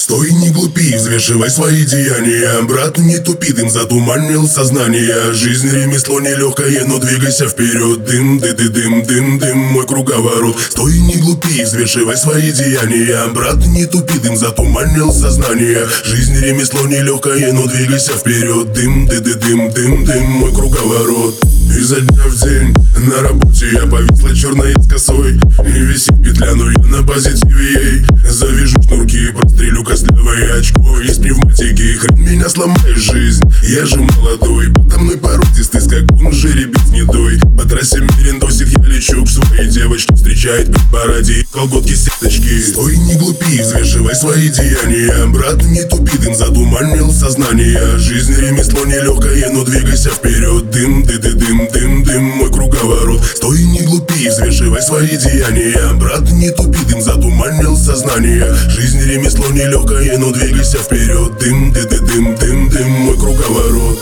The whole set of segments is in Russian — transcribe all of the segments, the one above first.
Стой, не глупи, взвешивай свои деяния. Брат, не тупи, дым затуманил сознание. Жизнь ремесло нелегкое, но двигайся вперед. Дым, дым, дым, дым, мой круговорот. Стой, не глупи, взвешивай свои деяния. Брат, не тупи, дым затуманил сознание. Жизнь ремесло нелегкое, но двигайся вперед. Дым, дым, дым, мой круговорот. Изо дня в день на работе я повисла черной с косой. И висит петля, но я на позитиве ей. Завяжу шнурки, прострелю костлявое очко. Из пневматики хрен меня сломает жизнь. Я же молодой, подо мной породистый скакун, жеребец гнедой. По трассе мерендосик я лечу к своей девочке. Встречает при параде колготки сеточки. Стой, не глупи, взвешивай свои деяния. Брат, не тупи, дым затуманил сознание. Жизнь ремесло нелегкое, но двигайся вперед. Дым, дым, мой круговорот. Стой, не глупи, взвешивай свои деяния. Брат, не тупи, дым затуманил сознание. Жизнь ремесло нелегкое, но двигайся вперед. Дым, дым, мой круговорот.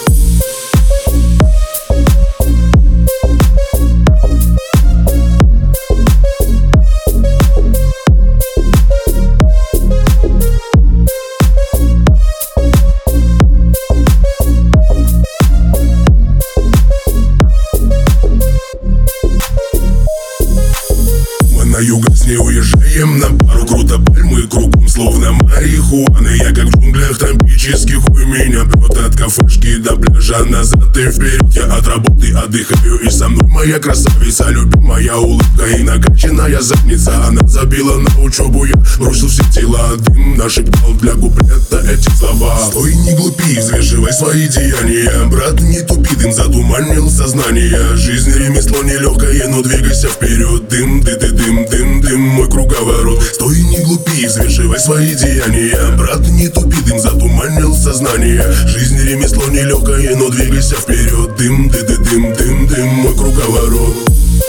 На юго с ней уезжаем на пару, круто пальмы кругом, словно марихуаны. Я как в джунглях тропических, хуй меня прет от кафешки до пляжа, назад и вперед. Я от работы отдыхаю, и со мной моя красавица, любимая улыбка и накачанная задница. Она забила на учебу, я бросил все дела. Дым нашептал для куплета эти слова. Стой, не глупи, взвешивай свои деяния. Брат, не тупи, дым затуманил сознание. Жизнь ремесло нелегкое, но двигайся вперед. Дым, дым, мой круговорот. Стой, не глупи, взвешивай свои деяния. Брат, не тупи, дым затуманил сознание. Жизнь ремесло нелегкое, но двигайся вперед. Дым, мой круговорот.